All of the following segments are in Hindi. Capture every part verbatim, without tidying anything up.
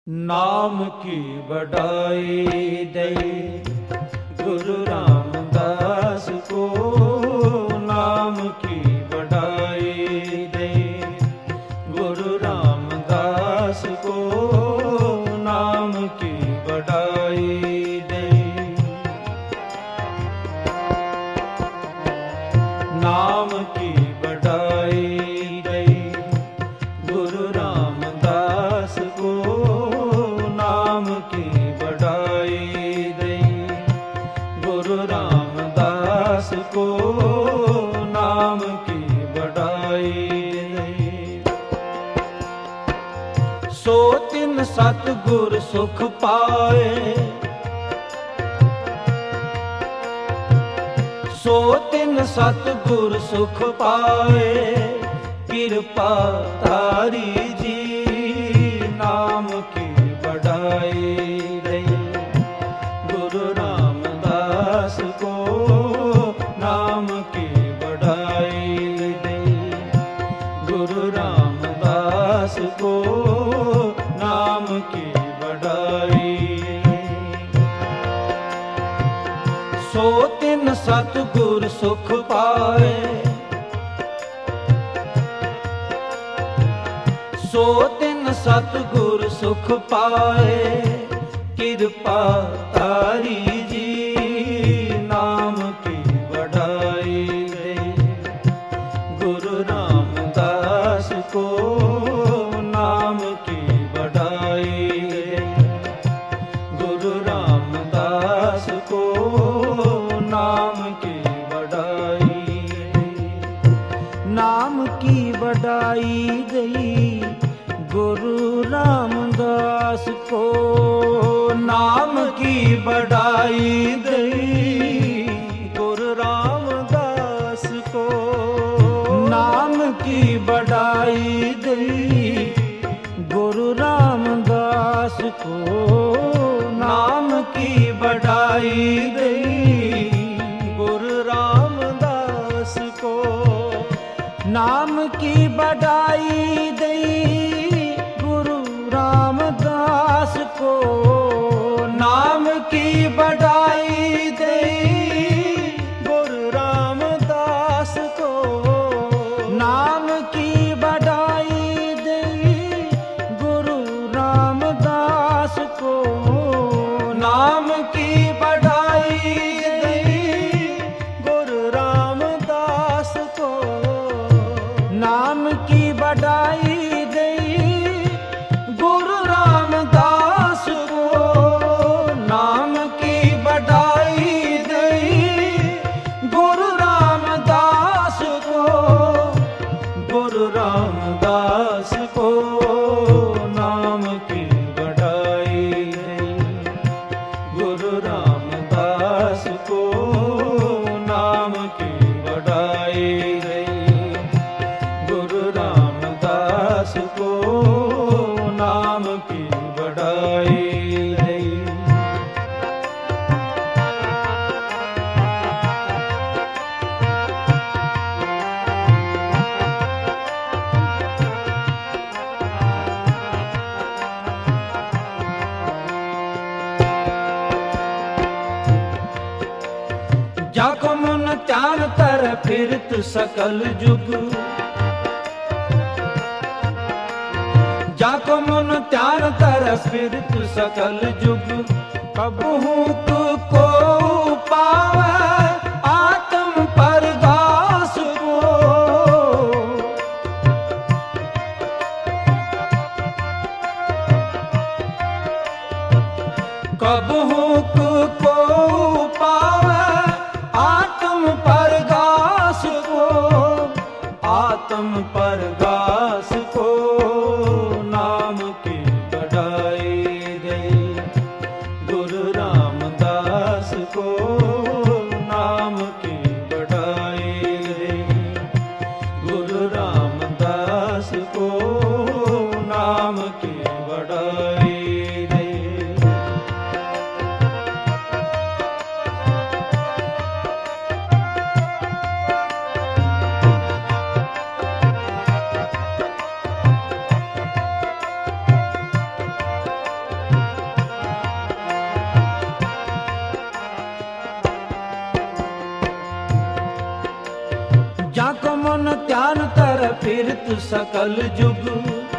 नाम की बढ़ाई दई गुरु रामदास को, नाम की बढ़ाई दई गुरु रामदास को, नाम की बढ़ाई दई। नाम की बढ़ाई दई गुरु रामदास को, नाम की बढ़ाई दई गुरु रामदास को, नाम की बढ़ाई दई। सो तिन सतगुर सुख पाए, सो तिन सतगुर सुख पाए, कृपा तारी जी नाम की बढ़ाई दई गुरु रामदास को, नाम की बढ़ाई दई गुरु रामदास को, नाम की बढ़ाई। सो तिन सतगुर सुख पाए, सो तिन सतगुर सुख पाए, कृपा तारी जी नाम की बढ़ाई दई गुरु रामदास को, नाम की बढ़ाई दई गुरु रामदास को, नाम की बढ़ाई। नाम की बढ़ाई दई गुरु रामदास को, नाम की बढ़ाई दई गुरु रामदास को, नाम की बढ़ाई दई गुरु रामदास को, नाम की बढ़ाई दई गुरु रामदास को, नाम की बढ़ाई दई गुरु रामदास को, नाम की बढ़ाई दई गुरु रामदास को, नाम की बढ़ाई दई गुरु रामदास को, नाम की बढ़ाई दई गुरु रामदास को, नाम की बढ़ाई दई गुरु रामदास को, नाम की बढ़ाई दई गुरु रामदास को, गुरु रामदास को, नाम की बढ़ाई दई गुरु रामदास को, नाम की बढ़ाई दई गुरु रामदास को, नाम की बढ़ाई दई। जाको मन ध्यान तर फिरत सकल जुग, जाको मन ध्यान तर फिरत सकल जुग, कबहू तू को पावे आत्म परगास को, कबहू तू को पावे आत्म परगास को, आत्म परगास को, नाम की बढ़ाई दई गुरु रामदास को, नाम की बढ़ाई दई गुरु रामदास को, नाम की बढ़ाई दई। फिरत सकल जुग।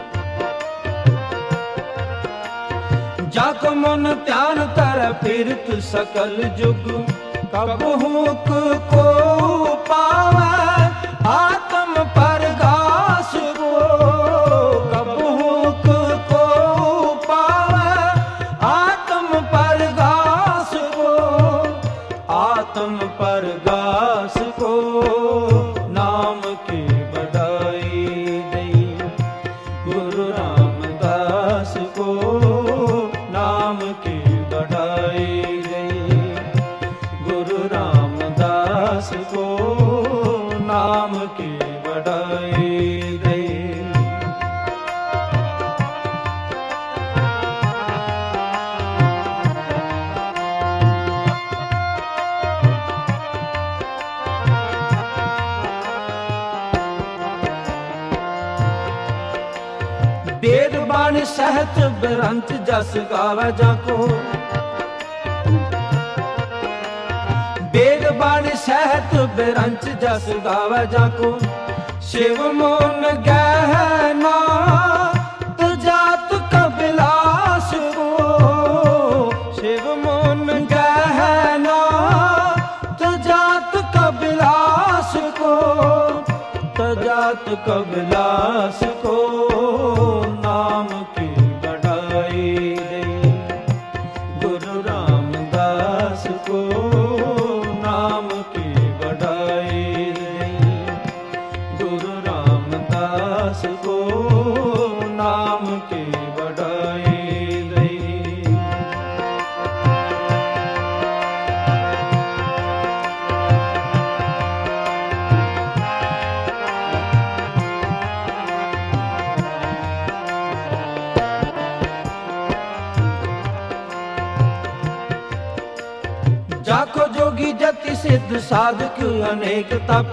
जाको मन ध्यान कर फिरत सकल जुग। कबहू को पावे आत्म परगास को, कबहू को पावे आत्म परगास को, आत्म परगास को नाम की बढ़ाई दई। गुरु रामदास को नाम की बढ़ाई दई। गुरु रामदास को नाम की बढ़ाई दई। वेद बाणी सहत बिरंत जस गावे जाको। वेद बाणी सहत बिरंत जस गावे जाको। शिव मोन गहना जात कबिलास को, शिव मोन गहना जात कबिलास को, जात कबिलास को नाम की बढ़ाई दई। गुरु रामदास को नाम की बढ़ाई दई। गुरु रामदास को नाम की बढ़ाई दई। जाको जोगी जति सिद्ध साधक अनेक तप।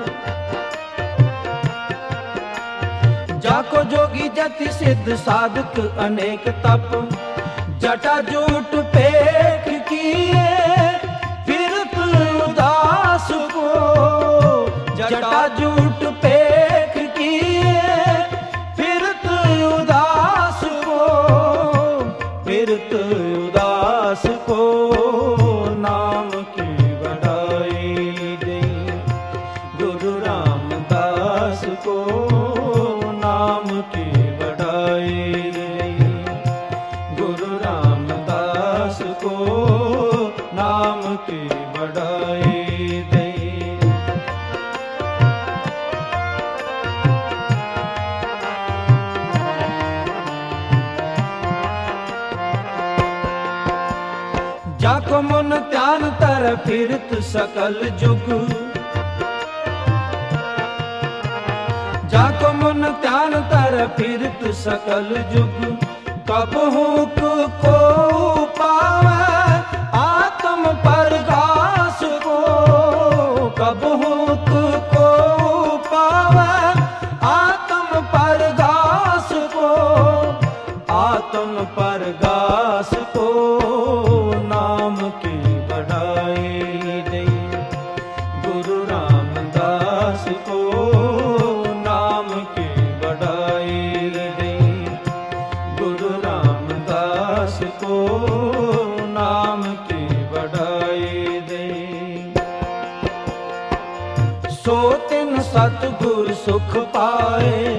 जाको जोगी जति सिद्ध साधक अनेक तप। जटा जूट पेख किए फिरत उदास को, जटा जूट पेख किए फिरत उदास को, फिरत उदास को नाम की बढ़ाई दई। गुरु रामदास को नाम की बढ़ाई दई। गुरु रामदास को नाम की बढ़ाई दई। जाको मन ध्यान तर फिरत सकल जुग। जाको मन ध्यान तर फिरत सकल जुग। कबहू को पावे आत्म परगास को, कबहू को पावे आत्म परगास को, आत्म परगास को नाम की बढ़ाई दई। गुरु रामदास को नाम की बढ़ाई दई। गुरु रामदास को नाम की बढ़ाई दई। सो तिन सतगुर सुख पाए।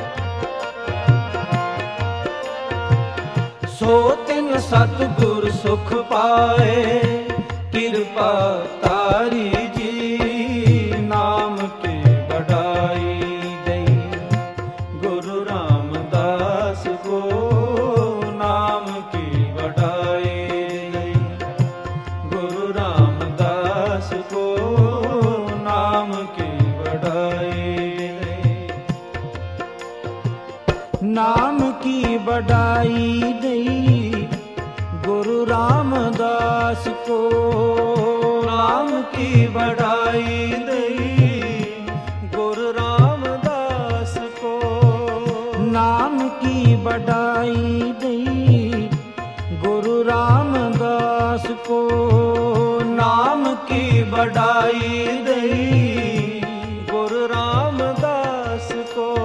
सो तिन सतगुर सुख पाए। कृपा तारी जी नाम की बढ़ाई दई। गुरु रामदास को नाम की बढ़ाई दई। गुरु रामदास को नाम की बढ़ाई दई। नाम की बढ़ाई दई। गुरु रामदास को नाम की बढ़ाई दई। गुरु रामदास को नाम की बढ़ाई दई। गुरु रामदास को नाम की बढ़ाई दई। गुरु रामदास को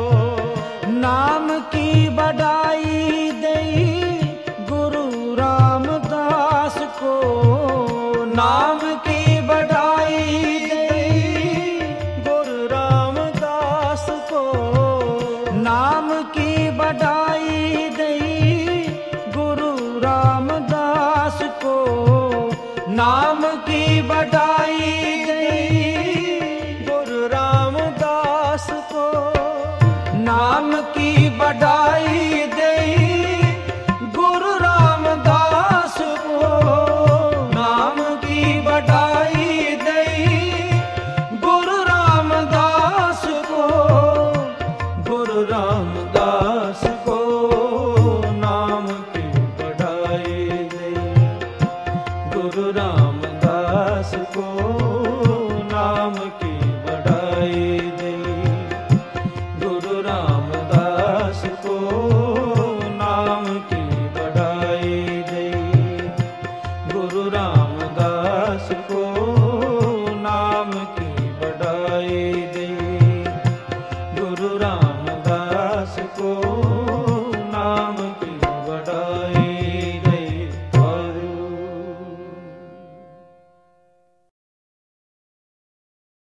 बढ़ाई गई गुरु रामदास को, नाम की बढ़ाई गई गुरु रामदास को, नाम की बढ़ाई गई गुरु रामदास को, गुरु रामदास को नाम की बढ़ाई गई, गुरु रामदास को नाम की बढ़ाई गई, गुरु रामदास को नाम की बढ़ाई गई, गुरु रामदास को